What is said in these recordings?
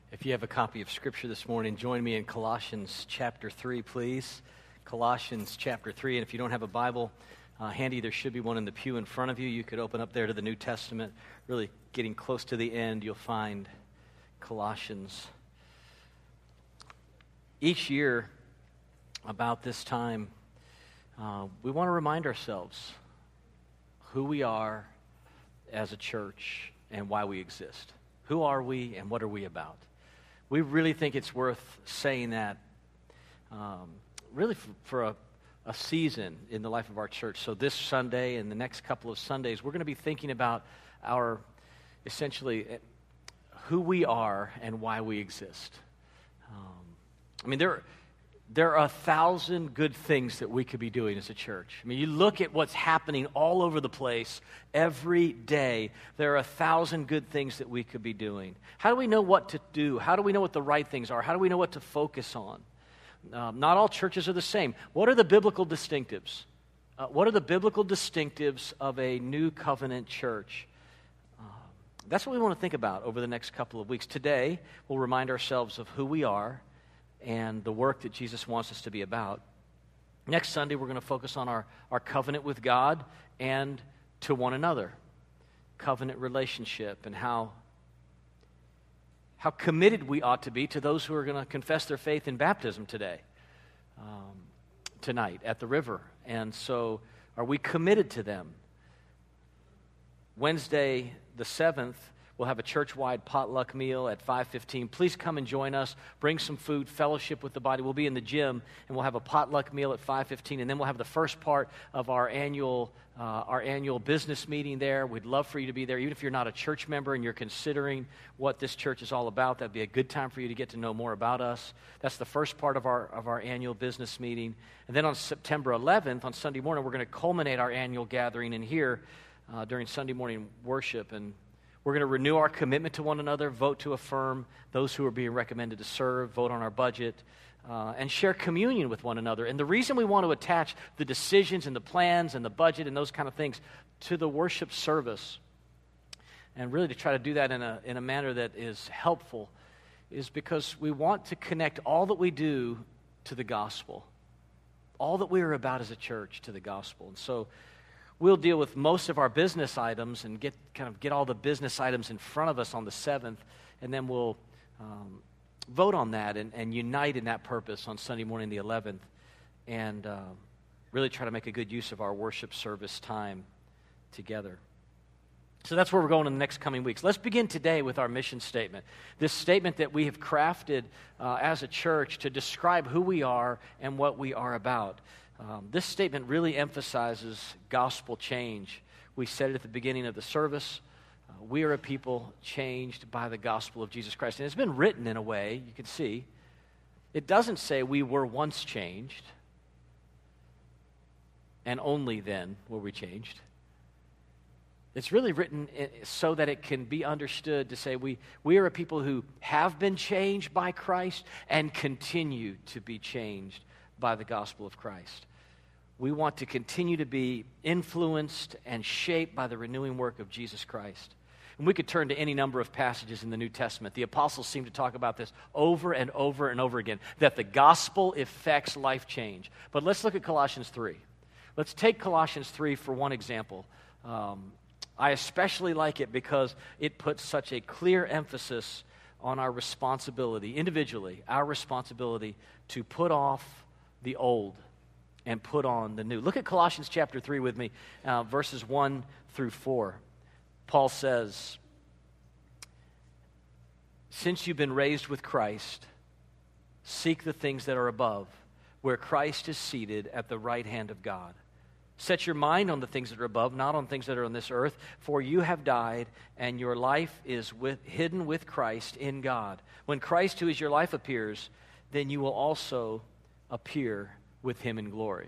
If you have a copy of Scripture this morning, join me in Colossians chapter 3, please. Colossians chapter 3. And if you don't have a Bible handy, there should be one in the pew in front of you. You could open up there to the New Testament. Really getting close to the end, you'll find Colossians. Each year, about this time, we want to remind ourselves who we are as a church and why we exist. Who are we and what are we about? We really think it's worth saying that really for a season in the life of our church. So this Sunday and the next couple of Sundays, we're going to be thinking about our, essentially, who we are and why we exist. There are 1,000 good things that we could be doing as a church. I mean, you look at what's happening all over the place every day. There are 1,000 good things that we could be doing. How do we know what to do? How do we know what the right things are? How do we know what to focus on? Not all churches are the same. What are the biblical distinctives? What are the biblical distinctives of a new covenant church? That's what we want to think about over the next couple of weeks. Today, we'll remind ourselves of who we are and the work that Jesus wants us to be about. Next Sunday, we're going to focus on our covenant with God and to one another. Covenant relationship and how committed we ought to be to those who are going to confess their faith in baptism tonight at the river. And so, are we committed to them? Wednesday, the 7th, we'll have a church-wide potluck meal at 5:15. Please come and join us. Bring some food, fellowship with the body. We'll be in the gym, and we'll have a potluck meal at 5:15, and then we'll have the first part of our annual business meeting there. We'd love for you to be there. Even if you're not a church member and you're considering what this church is all about, that'd be a good time for you to get to know more about us. That's the first part of our annual business meeting. And then on September 11th, on Sunday morning, we're going to culminate our annual gathering in here during Sunday morning worship, and we're going to renew our commitment to one another, vote to affirm those who are being recommended to serve, vote on our budget, and share communion with one another. And the reason we want to attach the decisions and the plans and the budget and those kind of things to the worship service, and really to try to do that in a manner that is helpful, is because we want to connect all that we do to the gospel, all that we are about as a church to the gospel. And so we'll deal with most of our business items and get all the business items in front of us on the 7th, and then we'll vote on that and unite in that purpose on Sunday morning the 11th, and really try to make a good use of our worship service time together. So that's where we're going in the next coming weeks. Let's begin today with our mission statement, this statement that we have crafted as a church to describe who we are and what we are about. This statement really emphasizes gospel change. We said it at the beginning of the service. We are a people changed by the gospel of Jesus Christ. And it's been written in a way, you can see. It doesn't say we were once changed, and only then were we changed. It's really written so that it can be understood to say we are a people who have been changed by Christ and continue to be changed by the gospel of Christ. We want to continue to be influenced and shaped by the renewing work of Jesus Christ. And we could turn to any number of passages in the New Testament. The apostles seem to talk about this over and over and over again, that the gospel effects life change. But let's look at Colossians 3. Let's take Colossians 3 for one example. I especially like it because it puts such a clear emphasis on our responsibility, individually, our responsibility to put off the old and put on the new. Look at Colossians chapter 3 with me, verses 1 through 4. Paul says, "Since you've been raised with Christ, seek the things that are above, where Christ is seated at the right hand of God. Set your mind on the things that are above, not on things that are on this earth, for you have died, and your life is hidden with Christ in God. When Christ, who is your life, appears, then you will also appear with him in glory."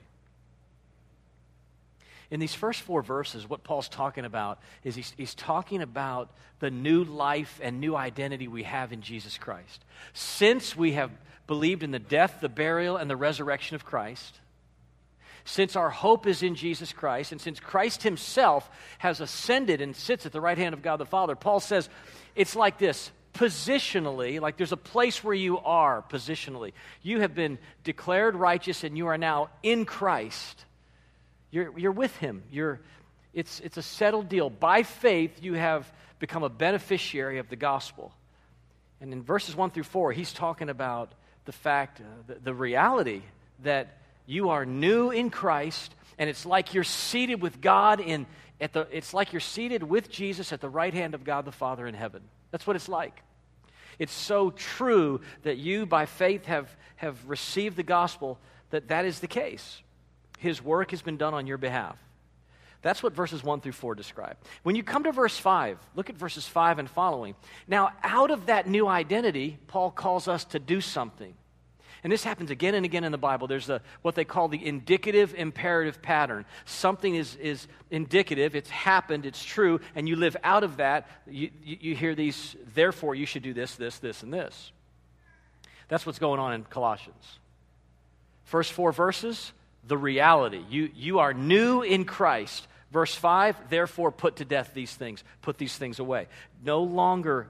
In these first 4 verses, what Paul's talking about is he's talking about the new life and new identity we have in Jesus Christ. Since we have believed in the death, the burial, and the resurrection of Christ, since our hope is in Jesus Christ, and since Christ himself has ascended and sits at the right hand of God the Father, Paul says it's like this: positionally, like there's a place where you are positionally. You have been declared righteous and you are now in Christ. You're with him. It's a settled deal. By faith, you have become a beneficiary of the gospel. And in verses 1 through 4, he's talking about the fact, the reality that you are new in Christ, and it's like you're seated with God it's like you're seated with Jesus at the right hand of God the Father in heaven. That's what it's like. It's so true that you, by faith, have received the gospel, that is the case. His work has been done on your behalf. That's what verses 1 through 4 describe. When you come to verse 5, look at verses 5 and following. Now, out of that new identity, Paul calls us to do something. And this happens again and again in the Bible. There's what they call the indicative imperative pattern. Something is indicative, it's happened, it's true, and you live out of that. You hear these, therefore you should do this, this, this, and this. That's what's going on in Colossians. First 4 verses, the reality. You are new in Christ. Verse 5, therefore put to death these things. Put these things away. No longer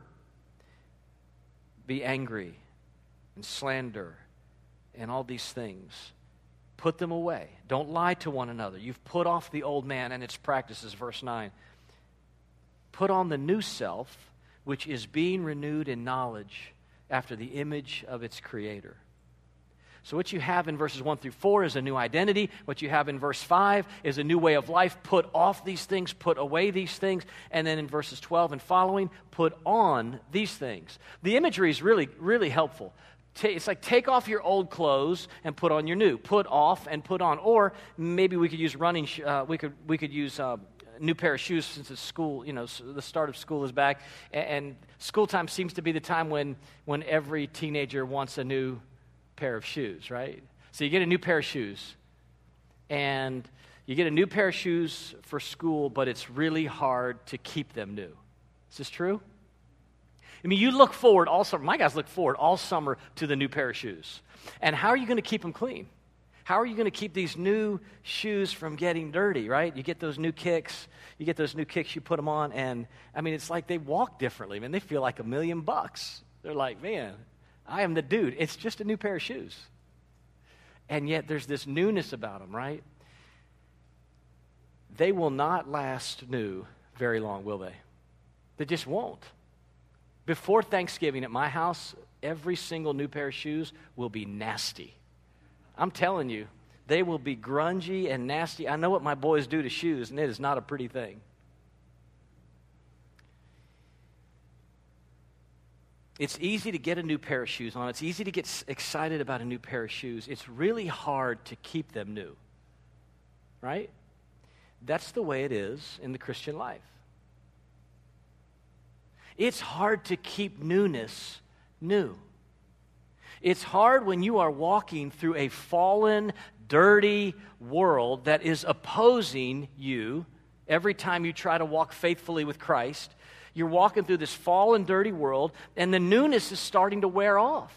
be angry and slander and all these things. Put them away. Don't lie to one another. You've put off the old man and its practices. Verse 9. Put on the new self, which is being renewed in knowledge after the image of its creator. So what you have in verses 1 through 4 is a new identity. What you have in verse 5 is a new way of life. Put off these things, put away these things. And then in verses 12 and following, put on these things. The imagery is really, really helpful. It's like take off your old clothes and put on your new. Put off and put on. Or maybe we could use we could use a new pair of shoes since it's school, the start of school is back. And school time seems to be the time when every teenager wants a new pair of shoes, right? So you get a new pair of shoes, and you get a new pair of shoes for school, but it's really hard to keep them new. Is this true? I mean, you look forward all summer. My guys look forward all summer to the new pair of shoes. And how are you going to keep them clean? How are you going to keep these new shoes from getting dirty, right? You get those new kicks. You put them on, and I mean, it's like they walk differently. Man, they feel like $1 million. They're like, man, I am the dude. It's just a new pair of shoes. And yet there's this newness about them, right? They will not last new very long, will they? They just won't. Before Thanksgiving at my house, every single new pair of shoes will be nasty. I'm telling you, they will be grungy and nasty. I know what my boys do to shoes, and it is not a pretty thing. It's easy to get a new pair of shoes on. It's easy to get excited about a new pair of shoes. It's really hard to keep them new, right? That's the way it is in the Christian life. It's hard to keep newness new. It's hard when you are walking through a fallen, dirty world that is opposing you every time you try to walk faithfully with Christ. You're walking through this fallen, dirty world, and the newness is starting to wear off.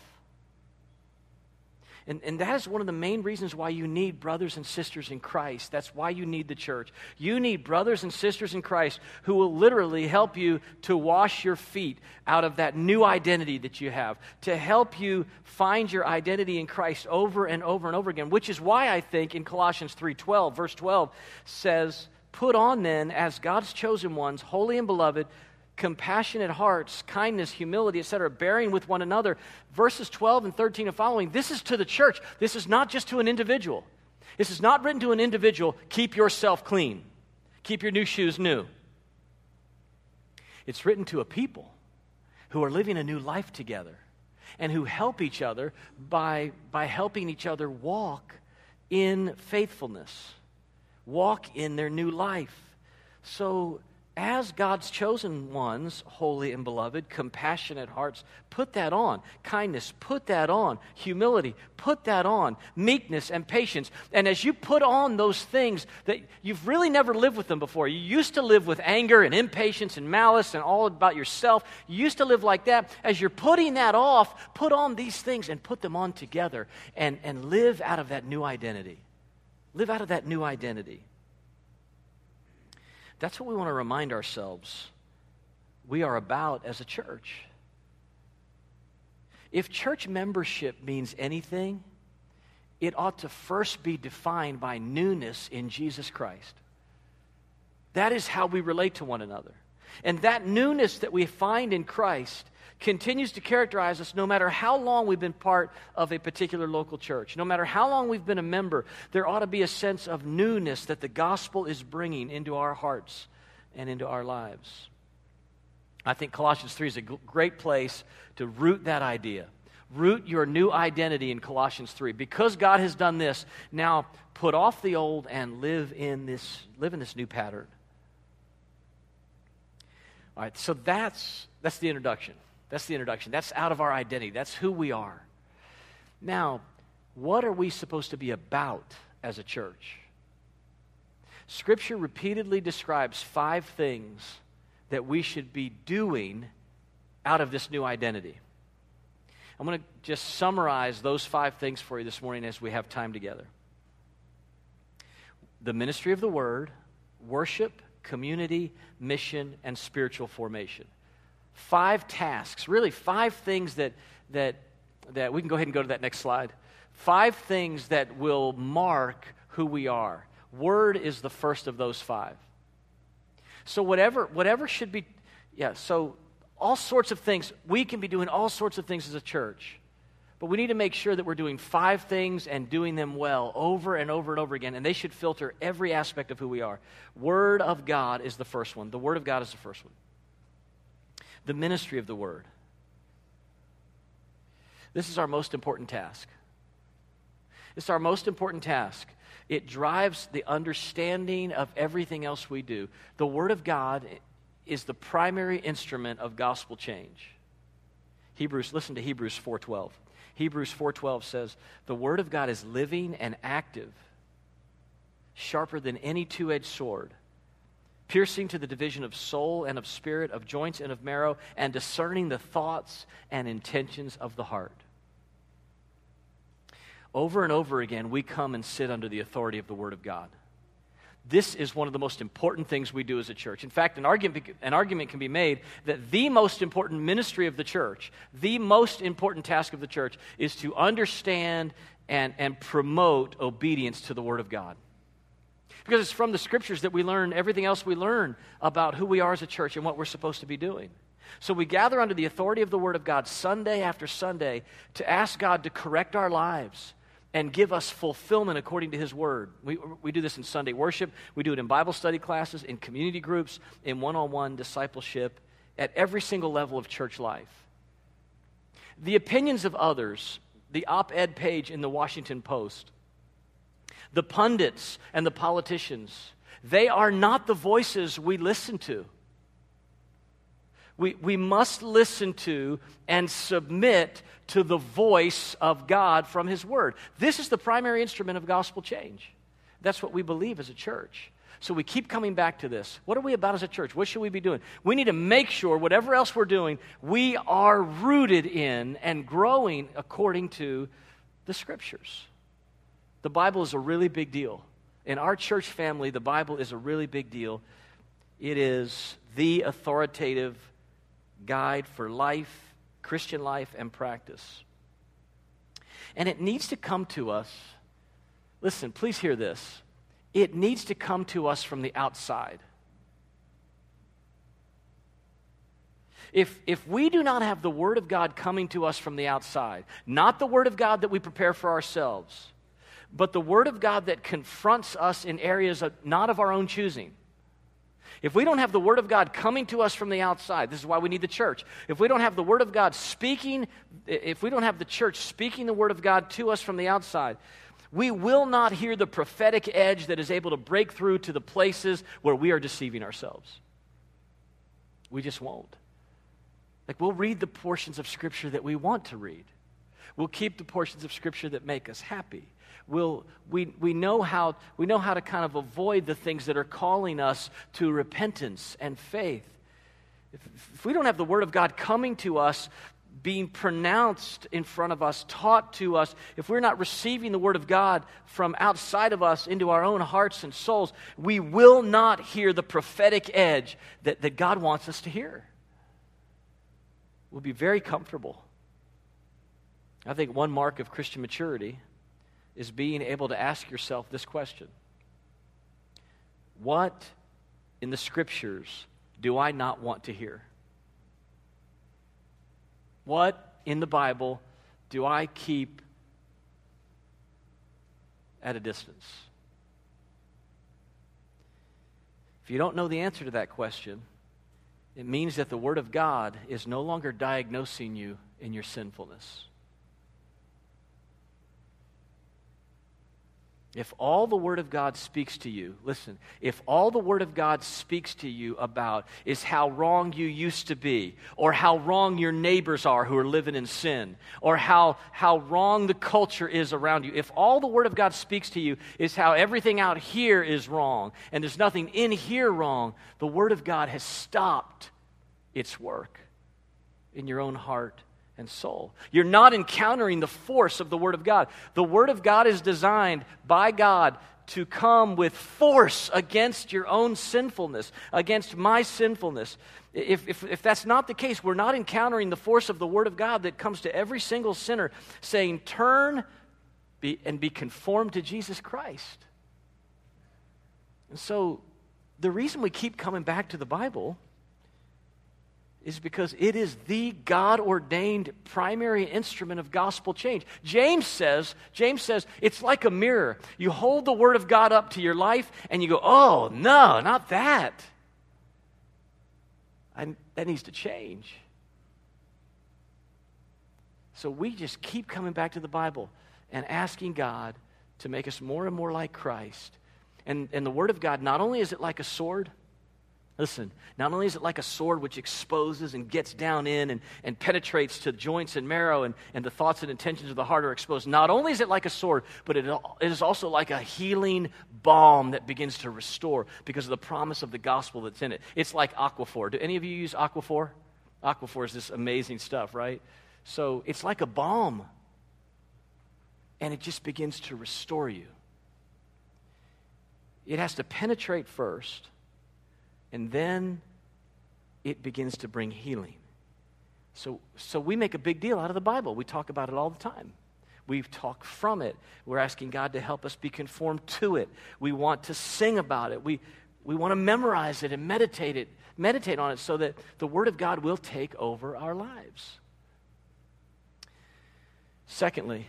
And that is one of the main reasons why you need brothers and sisters in Christ. That's why you need the church. You need brothers and sisters in Christ who will literally help you to wash your feet out of that new identity that you have, to help you find your identity in Christ over and over and over again, which is why I think in Colossians 3:12, verse 12 says, put on then as God's chosen ones, holy and beloved, compassionate hearts, kindness, humility, etc., bearing with one another. Verses 12 and 13 and following, this is to the church. This is not just to an individual. This is not written to an individual, keep yourself clean. Keep your new shoes new. It's written to a people who are living a new life together and who help each other by helping each other walk in faithfulness, walk in their new life. So as God's chosen ones, holy and beloved, compassionate hearts, put that on. Kindness, put that on. Humility, put that on. Meekness and patience. And as you put on those things that you've really never lived with them before, you used to live with anger and impatience and malice and all about yourself. You used to live like that. As you're putting that off, put on these things and put them on together and live out of that new identity. Live out of that new identity. That's what we want to remind ourselves we are about as a church. If church membership means anything, it ought to first be defined by newness in Jesus Christ. That is how we relate to one another. And that newness that we find in Christ continues to characterize us no matter how long we've been part of a particular local church. No matter how long we've been a member, there ought to be a sense of newness that the gospel is bringing into our hearts and into our lives. I think Colossians 3 is a great place to root that idea. Root your new identity in Colossians 3. Because God has done this, now put off the old and live in this new pattern. All right, so that's the introduction. That's the introduction. That's out of our identity. That's who we are. Now, what are we supposed to be about as a church? Scripture repeatedly describes 5 things that we should be doing out of this new identity. I'm going to just summarize those 5 things for you this morning as we have time together. The ministry of the word, worship, community, mission, and spiritual formation. 5 tasks, really 5 things that we can go ahead and go to that next slide. 5 things that will mark who we are. Word is the first of those 5. So whatever should be, so all sorts of things, we can be doing all sorts of things as a church, but we need to make sure that we're doing 5 things and doing them well over and over and over again, and they should filter every aspect of who we are. Word of God is the first one. The Word of God is the first one. The ministry of the Word. This is our most important task. It's our most important task. It drives the understanding of everything else we do. The Word of God is the primary instrument of gospel change. Listen to Hebrews 4:12. Hebrews 4:12 says, "The Word of God is living and active, sharper than any two-edged sword, piercing to the division of soul and of spirit, of joints and of marrow, and discerning the thoughts and intentions of the heart." Over and over again, we come and sit under the authority of the Word of God. This is one of the most important things we do as a church. In fact, an argument can be made that the most important ministry of the church, the most important task of the church, is to understand and promote obedience to the Word of God. Because it's from the Scriptures that we learn everything else we learn about who we are as a church and what we're supposed to be doing. So we gather under the authority of the Word of God Sunday after Sunday to ask God to correct our lives and give us fulfillment according to His Word. We do this in Sunday worship. We do it in Bible study classes, in community groups, in one-on-one discipleship, at every single level of church life. The opinions of others, the op-ed page in the Washington Post, the pundits and the politicians, they are not the voices we listen to. We must listen to and submit to the voice of God from His Word. This is the primary instrument of gospel change. That's what we believe as a church. So we keep coming back to this. What are we about as a church? What should we be doing? We need to make sure whatever else we're doing, we are rooted in and growing according to the Scriptures. The Bible is a really big deal. In our church family, the Bible is a really big deal. It is the authoritative guide for life, Christian life, and practice. And it needs to come to us, listen, please hear this. It needs to come to us from the outside. If we do not have the Word of God coming to us from the outside, not the Word of God that we prepare for ourselves, but the Word of God that confronts us in areas not of our own choosing. If we don't have the Word of God coming to us from the outside, this is why we need the church. If we don't have the Word of God speaking, if we don't have the church speaking the Word of God to us from the outside, we will not hear the prophetic edge that is able to break through to the places where we are deceiving ourselves. We just won't. Like, we'll read the portions of Scripture that we want to read. We'll keep the portions of Scripture that make us happy. We know how to kind of avoid the things that are calling us to repentance and faith. If we don't have the Word of God coming to us, being pronounced in front of us, taught to us, if we're not receiving the Word of God from outside of us into our own hearts and souls, we will not hear the prophetic edge that God wants us to hear. We'll be very comfortable I think one mark of Christian maturity is being able to ask yourself this question: what in the Scriptures do I not want to hear? What in the Bible do I keep at a distance? If you don't know the answer to that question, it means that the Word of God is no longer diagnosing you in your sinfulness. If all the Word of God speaks to you, listen, if all the Word of God speaks to you about is how wrong you used to be, or how wrong your neighbors are who are living in sin, or how wrong the culture is around you, if all the Word of God speaks to you is how everything out here is wrong, and there's nothing in here wrong, the Word of God has stopped its work in your own heart and soul. You're not encountering the force of the Word of God. The Word of God is designed by God to come with force against your own sinfulness, against my sinfulness. If that's not the case, we're not encountering the force of the Word of God that comes to every single sinner saying, turn and be conformed to Jesus Christ. And so the reason we keep coming back to the Bible is because it is the God-ordained primary instrument of gospel change. James says, it's like a mirror. You hold the Word of God up to your life and you go, oh, no, not that. That needs to change. So we just keep coming back to the Bible and asking God to make us more and more like Christ. And the Word of God, not only is it like a sword, listen, not only is it like a sword which exposes and gets down in and penetrates to joints and marrow and the thoughts and intentions of the heart are exposed. Not only is it like a sword, but it is also like a healing balm that begins to restore because of the promise of the gospel that's in it. It's like Aquaphor. Do any of you use Aquaphor? Aquaphor is this amazing stuff, right? So it's like a balm, and it just begins to restore you. It has to penetrate first, and then it begins to bring healing. So we make a big deal out of the Bible. We talk about it all the time. We talk from it. We're asking God to help us be conformed to it. We want to sing about it. We want to memorize it and meditate on it so that the Word of God will take over our lives. Secondly,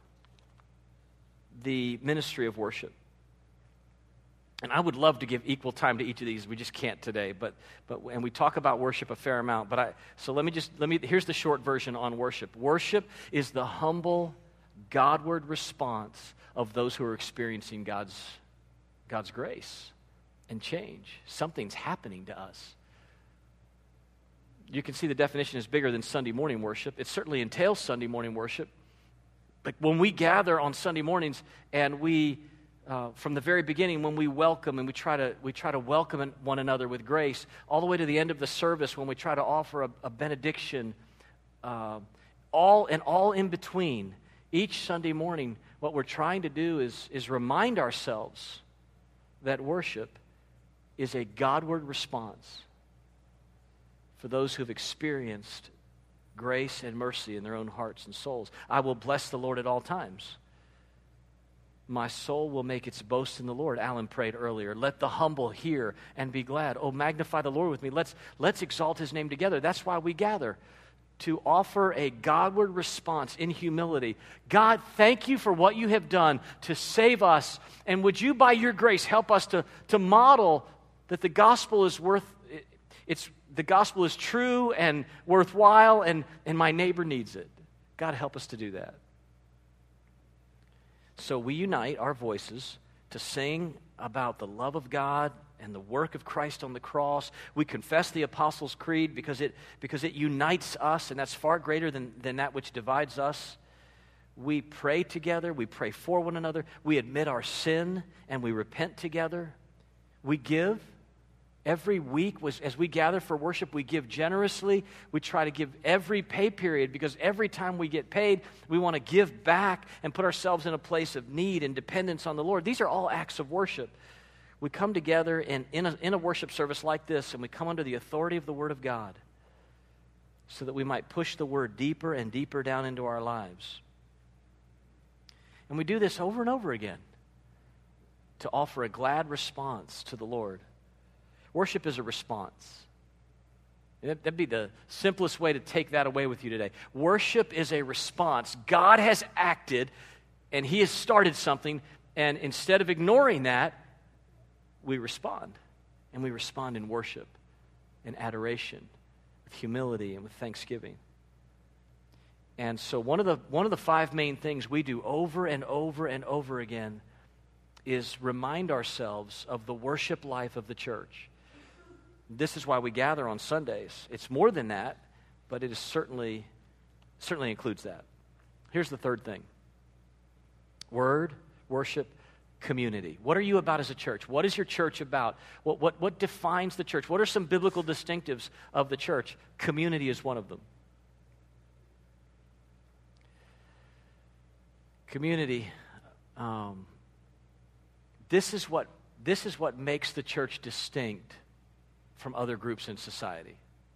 the ministry of worship. And I would love to give equal time to each of these. We just can't today. But and we talk about worship a fair amount. So let me. Here's the short version on worship. Worship is the humble, Godward response of those who are experiencing God's grace and change. Something's happening to us. You can see the definition is bigger than Sunday morning worship. It certainly entails Sunday morning worship. But when we gather on Sunday mornings and we from the very beginning, when we welcome and we try to welcome one another with grace, all the way to the end of the service when we try to offer a benediction, all in between, each Sunday morning, what we're trying to do is remind ourselves that worship is a Godward response for those who have experienced grace and mercy in their own hearts and souls. I will bless the Lord at all times. My soul will make its boast in the Lord. Alan prayed earlier. Let the humble hear and be glad. Oh, magnify the Lord with me. Let's exalt His name together. That's why we gather, to offer a Godward response in humility. God, thank you for what you have done to save us. And would you, by your grace, help us to model that the gospel is the gospel is true and worthwhile, and my neighbor needs it. God, help us to do that. So we unite our voices to sing about the love of God and the work of Christ on the cross. We confess the Apostles' Creed because it unites us, and that's far greater than that which divides us. We pray together. We pray for one another. We admit our sin, and we repent together. We give. Every week, as we gather for worship, we give generously. We try to give every pay period because every time we get paid, we want to give back and put ourselves in a place of need and dependence on the Lord. These are all acts of worship. We come together in a worship service like this, and we come under the authority of the Word of God, so that we might push the word deeper and deeper down into our lives. And we do this over and over again to offer a glad response to the Lord. Worship is a response. That'd be the simplest way to take that away with you today. Worship is a response. God has acted, and He has started something, and instead of ignoring that, we respond. And we respond in worship and adoration, with humility and with thanksgiving. And so one of the 5 main things we do over and over and over again is remind ourselves of the worship life of the church. This is why we gather on Sundays. It's more than that, but it is certainly includes that. Here's the third thing. Word, worship, community. What are you about as a church? What is your church about? What defines the church? What are some biblical distinctives of the church? Community is one of them. Community. This is what makes the church distinct from other groups in society.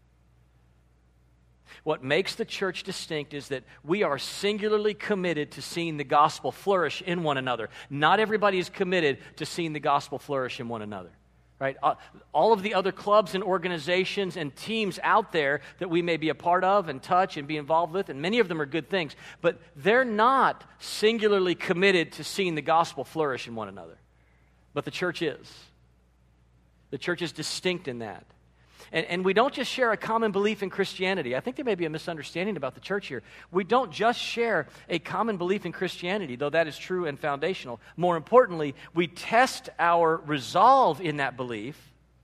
What makes the church distinct is that we are singularly committed to seeing the gospel flourish in one another. Not everybody is committed to seeing the gospel flourish in one another, right? All of the other clubs and organizations and teams out there that we may be a part of and touch and be involved with, and many of them are good things, but they're not singularly committed to seeing the gospel flourish in one another. But the church is. The church is distinct in that. And we don't just share a common belief in Christianity. I think there may be a misunderstanding about the church here. We don't just share a common belief in Christianity, though that is true and foundational. More importantly, we test our resolve in that belief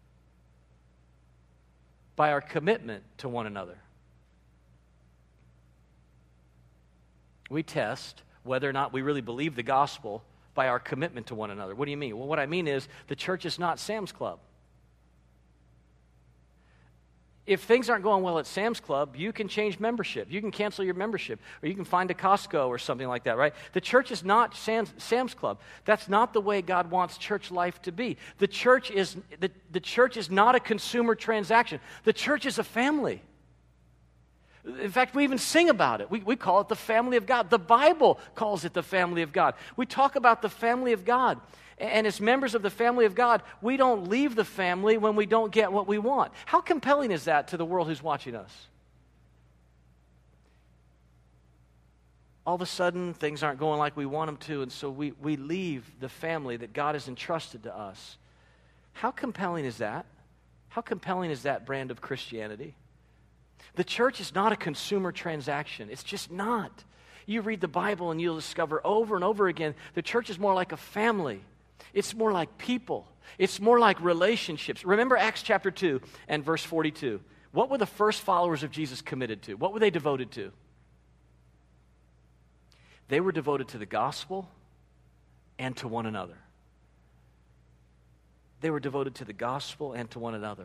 by our commitment to one another. We test whether or not we really believe the gospel by our commitment to one another. What do you mean? Well, what I mean is the church is not Sam's Club. If things aren't going well at Sam's Club, you can change membership. You can cancel your membership, or you can find a Costco or something like that, right? The church is not Sam's Club. That's not the way God wants church life to be. The church is not a consumer transaction. The church is a family. In fact, we even sing about it. We call it the family of God. The Bible calls it the family of God. We talk about the family of God. And as members of the family of God, we don't leave the family when we don't get what we want. How compelling is that to the world who's watching us? All of a sudden, things aren't going like we want them to, and so we leave the family that God has entrusted to us. How compelling is that? How compelling is that brand of Christianity? The church is not a consumer transaction. It's just not. You read the Bible and you'll discover over and over again, the church is more like a family. It's more like people. It's more like relationships. Remember Acts chapter 2 and verse 42. What were the first followers of Jesus committed to? What were they devoted to? They were devoted to the gospel and to one another. They were devoted to the gospel and to one another.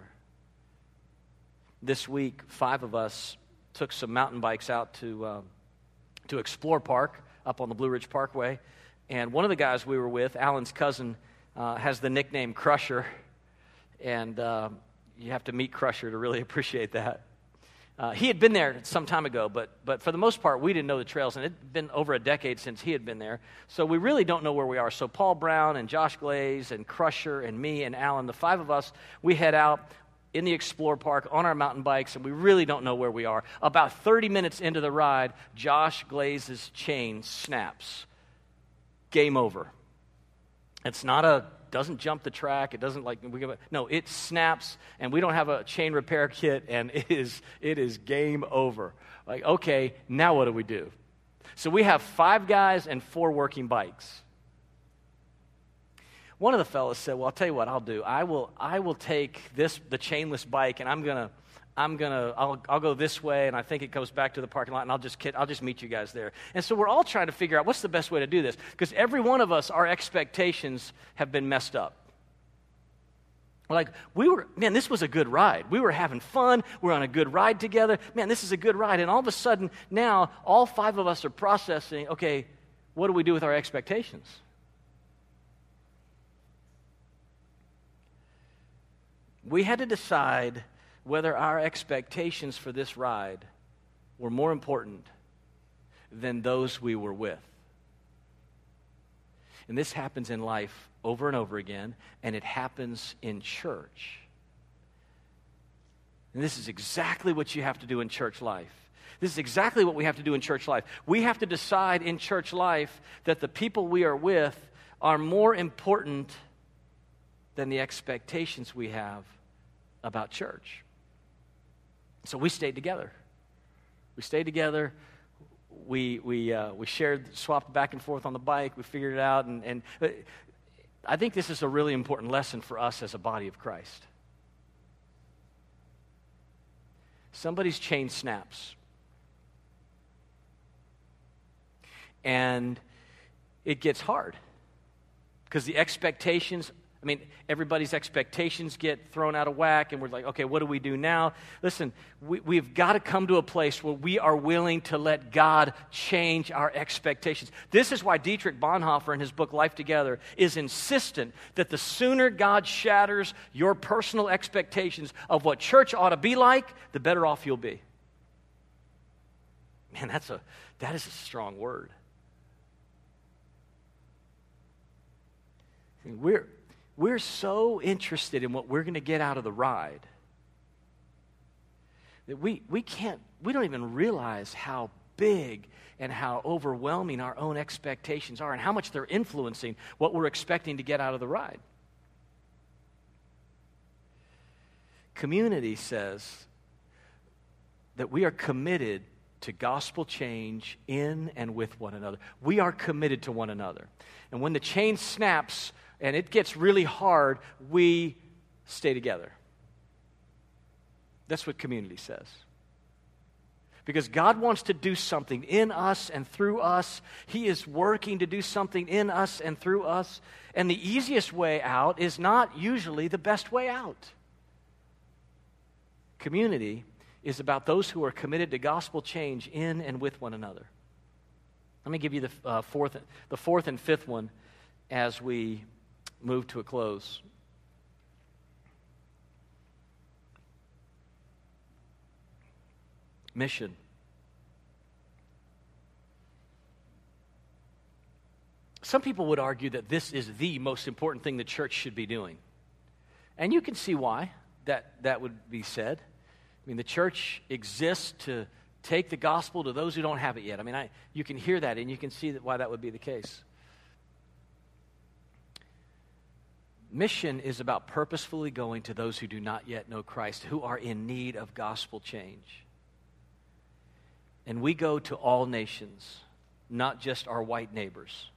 This week, 5 of us took some mountain bikes out to Explore Park up on the Blue Ridge Parkway. And one of the guys we were with, Alan's cousin, has the nickname Crusher. And you have to meet Crusher to really appreciate that. He had been there some time ago, but for the most part, we didn't know the trails. And it had been over a decade since he had been there. So we really don't know where we are. So Paul Brown and Josh Glaze and Crusher and me and Alan, the 5 of us, we head out in the Explore Park on our mountain bikes, and we really don't know where we are. About 30 minutes into the ride, Josh Glaze's chain snaps. Game over. It's not doesn't jump the track. It doesn't no, it snaps, and we don't have a chain repair kit, and it is game over. Like, okay, now what do we do? So we have 5 guys and 4 working bikes. One of the fellas said, "Well, I'll tell you what I'll do. I will take the chainless bike, and I'll go this way, and I think it goes back to the parking lot, and I'll just meet you guys there." And so we're all trying to figure out what's the best way to do this, because every one of us, our expectations have been messed up. Like, this was a good ride. We were having fun. We're on a good ride together. Man, this is a good ride. And all of a sudden, now, all 5 of us are processing, okay, what do we do with our expectations? We had to decide whether our expectations for this ride were more important than those we were with. And this happens in life over and over again, and it happens in church. And this is exactly what you have to do in church life. This is exactly what we have to do in church life. We have to decide in church life that the people we are with are more important than the expectations we have about church. So we stayed together. We stayed together. We shared, swapped back and forth on the bike. We figured it out. And I think this is a really important lesson for us as a body of Christ. Somebody's chain snaps. And it gets hard. Because the expectations, everybody's expectations get thrown out of whack, and we're like, okay, what do we do now? Listen, we've got to come to a place where we are willing to let God change our expectations. This is why Dietrich Bonhoeffer, in his book Life Together, is insistent that the sooner God shatters your personal expectations of what church ought to be like, the better off you'll be. Man, that is a strong word. We're so interested in what we're going to get out of the ride that we don't even realize how big and how overwhelming our own expectations are and how much they're influencing what we're expecting to get out of the ride. Community says that we are committed to gospel change in and with one another. We are committed to one another. And when the chain snaps and it gets really hard, we stay together. That's what community says. Because God wants to do something in us and through us. He is working to do something in us and through us. And the easiest way out is not usually the best way out. Community is about those who are committed to gospel change in and with one another. Let me give you the fourth and fifth one as we move to a close. Mission. Some people would argue that this is the most important thing the church should be doing. And you can see why that would be said. The church exists to take the gospel to those who don't have it yet. You can hear that and you can see why that would be the case. Mission is about purposefully going to those who do not yet know Christ, who are in need of gospel change. And we go to all nations, not just our white neighbors.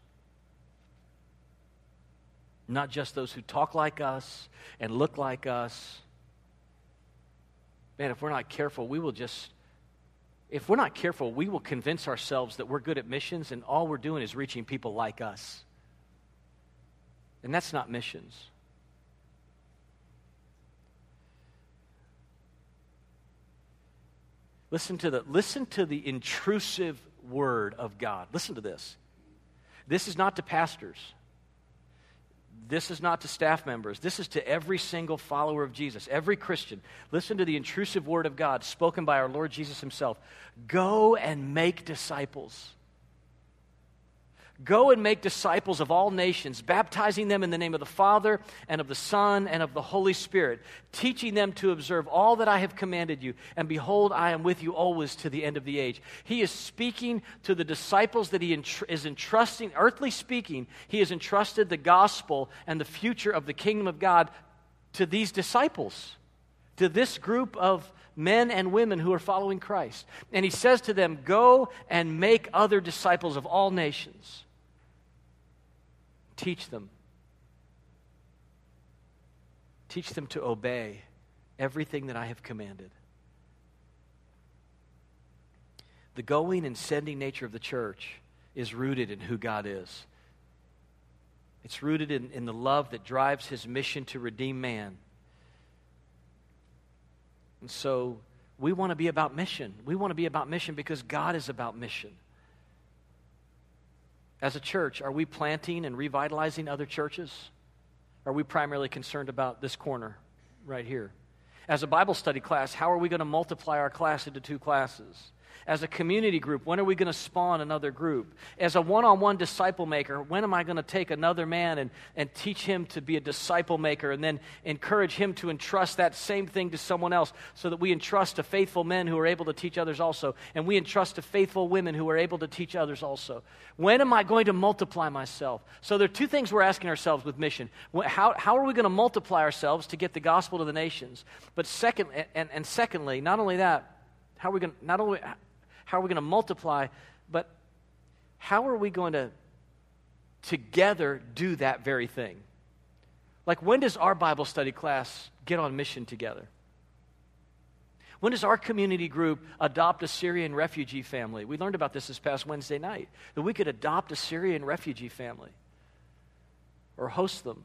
Not just those who talk like us and look like us. Man, if we're not careful, we will convince ourselves that we're good at missions, and all we're doing is reaching people like us. And that's not missions. Listen to the intrusive word of God. Listen to this. This is not to pastors. This is not to staff members. This is to every single follower of Jesus, every Christian. Listen to the intrusive word of God spoken by our Lord Jesus himself. Go and make disciples. Go and make disciples of all nations, baptizing them in the name of the Father and of the Son and of the Holy Spirit, teaching them to observe all that I have commanded you. And behold, I am with you always to the end of the age. He is speaking to the disciples that he is entrusting, earthly speaking, he has entrusted the gospel and the future of the kingdom of God to these disciples, to this group of men and women who are following Christ. And he says to them, go and make other disciples of all nations. Teach them. Teach them to obey everything that I have commanded. The going and sending nature of the church is rooted in who God is. It's rooted in the love that drives his mission to redeem man. And so we want to be about mission. We want to be about mission because God is about mission. As a church, are we planting and revitalizing other churches? Are we primarily concerned about this corner right here? As a Bible study class, how are we going to multiply our class into 2 classes? As a community group, when are we going to spawn another group? As a one-on-one disciple maker, when am I going to take another man and teach him to be a disciple maker and then encourage him to entrust that same thing to someone else so that we entrust to faithful men who are able to teach others also, and we entrust to faithful women who are able to teach others also? When am I going to multiply myself? So there are two things we're asking ourselves with mission. How are we going to multiply ourselves to get the gospel to the nations? But secondly, not only that, how are we going to multiply, but how are we going to together do that very thing? Like, when does our Bible study class get on mission together? When does our community group adopt a Syrian refugee family? We learned about this past Wednesday night, that we could adopt a Syrian refugee family or host them.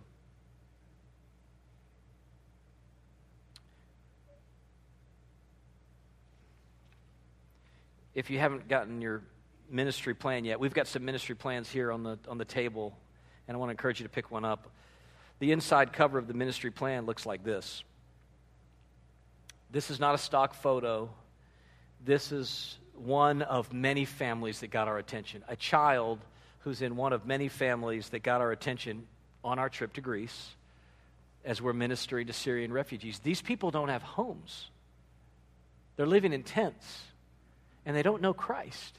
If you haven't gotten your ministry plan yet, we've got some ministry plans here on the table, and I want to encourage you to pick one up. The inside cover of the ministry plan looks like this. This is not a stock photo. This is one of many families that got our attention. A child who's in one of many families that got our attention on our trip to Greece as we're ministering to Syrian refugees. These people don't have homes. They're living in tents. And they don't know Christ.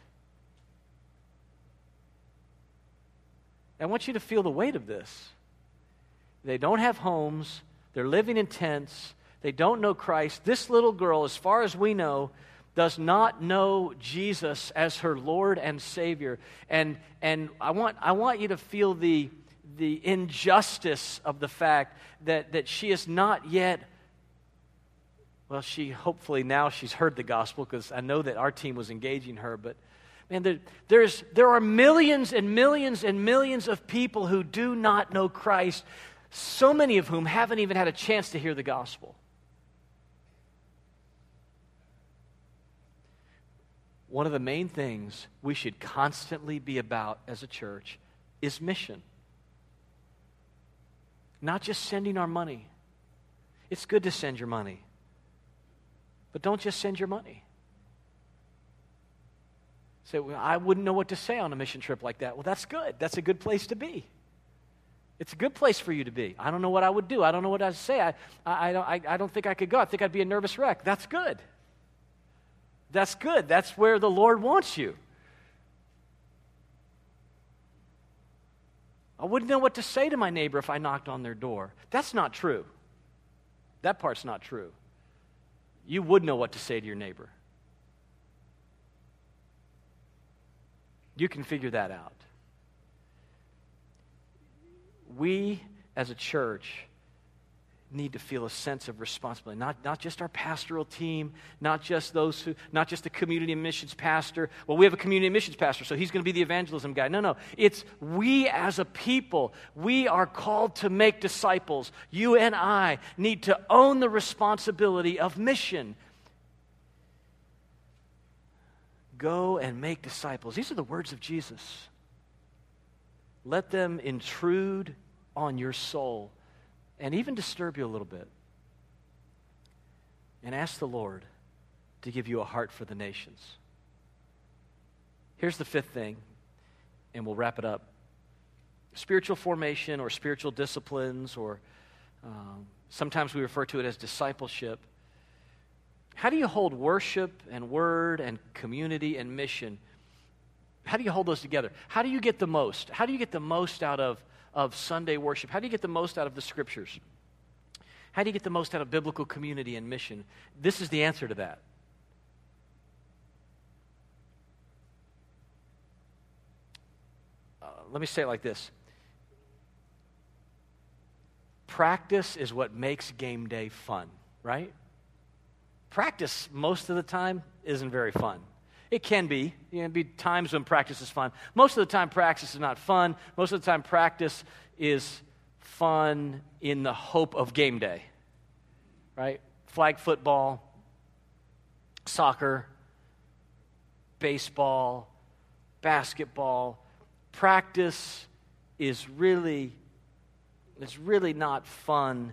I want you to feel the weight of this. They don't have homes. They're living in tents. They don't know Christ. This little girl, as far as we know, does not know Jesus as her Lord and Savior. And I want you to feel the injustice of the fact that she is not yet. Well, hopefully now she's heard the gospel, because I know that our team was engaging her. But man, there are millions and millions and millions of people who do not know Christ, so many of whom haven't even had a chance to hear the gospel. One of the main things we should constantly be about as a church is mission. Not just sending our money. It's good to send your money. But don't just send your money. Say, well, I wouldn't know what to say on a mission trip like that. Well, that's good. That's a good place to be. It's a good place for you to be. I don't know what I would do. I don't know what I'd say. I don't think I could go. I think I'd be a nervous wreck. That's good. That's good. That's where the Lord wants you. I wouldn't know what to say to my neighbor if I knocked on their door. That's not true. That part's not true. You would know what to say to your neighbor. You can figure that out. We, as a church, need to feel a sense of responsibility. Not just our pastoral team, not just the community and missions pastor. Well, we have a community and missions pastor, so he's going to be the evangelism guy. No. It's we as a people. We are called to make disciples. You and I need to own the responsibility of mission. Go and make disciples. These are the words of Jesus. Let them intrude on your soul and even disturb you a little bit. And ask the Lord to give you a heart for the nations. Here's the fifth thing, and we'll wrap it up. Spiritual formation or spiritual disciplines, or sometimes we refer to it as discipleship. How do you hold worship and word and community and mission? How do you hold those together? How do you get the most? How do you get the most out of Sunday worship? How do you get the most out of the Scriptures? How do you get the most out of biblical community and mission? This is the answer to that. Let me say it like this. Practice is what makes game day fun, right? Practice most of the time isn't very fun. It can be. There can be times when practice is fun. Most of the time, practice is not fun. Most of the time, practice is fun in the hope of game day, right? Flag football, soccer, baseball, basketball. Practice is really not fun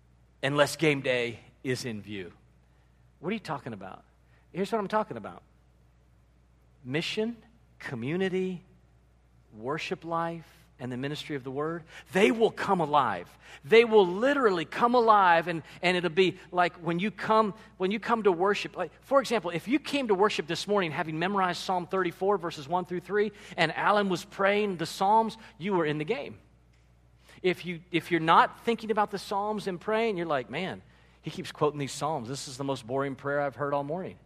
unless game day is in view. What are you talking about? Here's what I'm talking about. mission, community, worship life, and the ministry of the Word, they will come alive. They will literally come alive, and it'll be like when you come to worship. Like, for example, if you came to worship this morning having memorized Psalm 34, verses 1 through 3, and Alan was praying the Psalms, you were in the game. If you're not thinking about the Psalms and praying, you're like, man, he keeps quoting these Psalms. This is the most boring prayer I've heard all morning.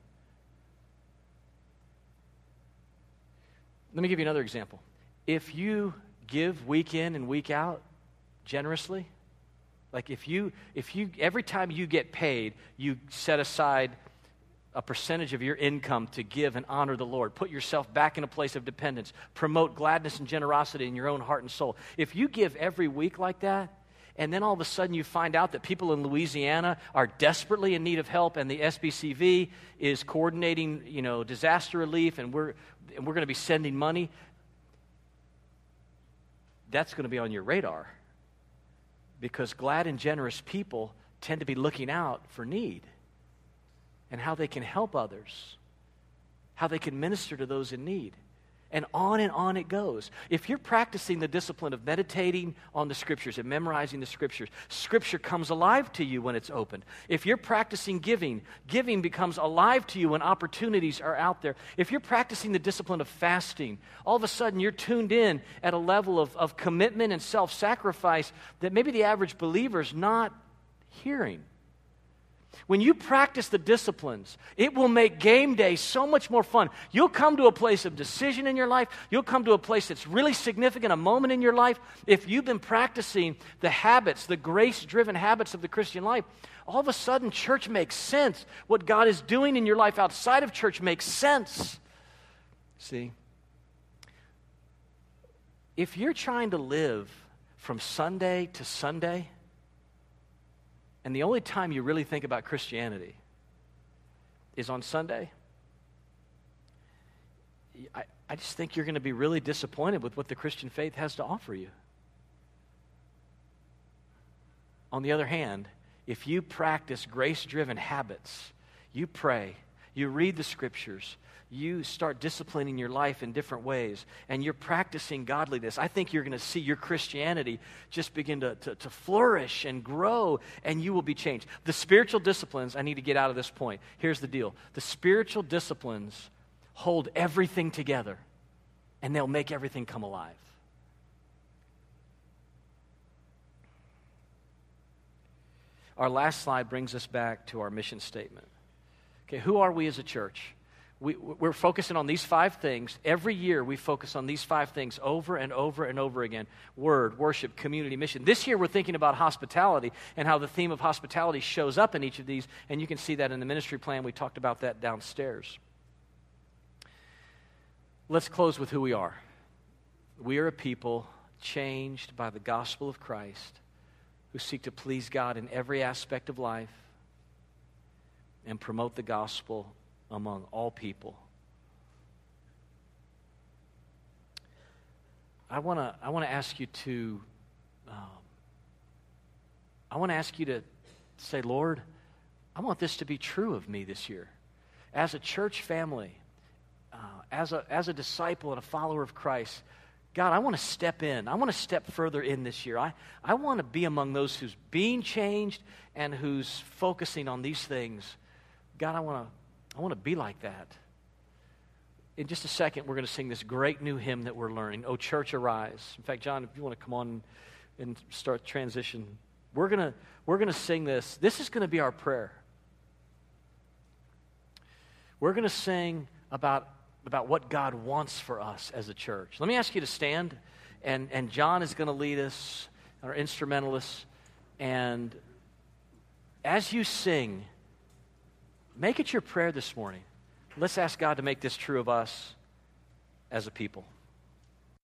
Let me give you another example. If you give week in and week out generously, like if you every time you get paid, you set aside a percentage of your income to give and honor the Lord, put yourself back in a place of dependence, promote gladness and generosity in your own heart and soul. If you give every week like that, and then all of a sudden you find out that people in Louisiana are desperately in need of help, and the SBCV is coordinating, disaster relief, and we're going to be sending money, that's going to be on your radar, because glad and generous people tend to be looking out for need and how they can help others, how they can minister to those in need. And on it goes. If you're practicing the discipline of meditating on the Scriptures and memorizing the Scriptures, Scripture comes alive to you when it's opened. If you're practicing giving becomes alive to you when opportunities are out there. If you're practicing the discipline of fasting, all of a sudden you're tuned in at a level of commitment and self-sacrifice that maybe the average believer's not hearing. When you practice the disciplines, it will make game day so much more fun. You'll come to a place of decision in your life. You'll come to a place that's really significant, a moment in your life. If you've been practicing the habits, the grace-driven habits of the Christian life, all of a sudden church makes sense. What God is doing in your life outside of church makes sense. See? If you're trying to live from Sunday to Sunday, and the only time you really think about Christianity is on Sunday, I just think you're going to be really disappointed with what the Christian faith has to offer you. On the other hand, if you practice grace-driven habits, you pray, you read the Scriptures, you start disciplining your life in different ways, and you're practicing godliness, I think you're going to see your Christianity just begin to flourish and grow, and you will be changed. The spiritual disciplines, I need to get out of this point. Here's the deal. The spiritual disciplines hold everything together, and they'll make everything come alive. Our last slide brings us back to our mission statement. Okay, who are we as a church? We're focusing on these 5 things. Every year we focus on these 5 things over and over and over again. Word, worship, community, mission. This year we're thinking about hospitality and how the theme of hospitality shows up in each of these, and you can see that in the ministry plan. We talked about that downstairs. Let's close with who we are. We are a people changed by the gospel of Christ who seek to please God in every aspect of life and promote the gospel among all people. I want to ask you to say, Lord, I want this to be true of me this year. As a church family, as a disciple and a follower of Christ, God, I want to step in. I want to step further in this year. I want to be among those who's being changed and who's focusing on these things. God, I want to be like that. In just a second, we're going to sing this great new hymn that we're learning, "O Church Arise." In fact, John, if you want to come on and start transition, we're going to sing this. This is going to be our prayer. We're going to sing about what God wants for us as a church. Let me ask you to stand, and John is going to lead us, our instrumentalists, and as you sing, make it your prayer this morning. Let's ask God to make this true of us as a people.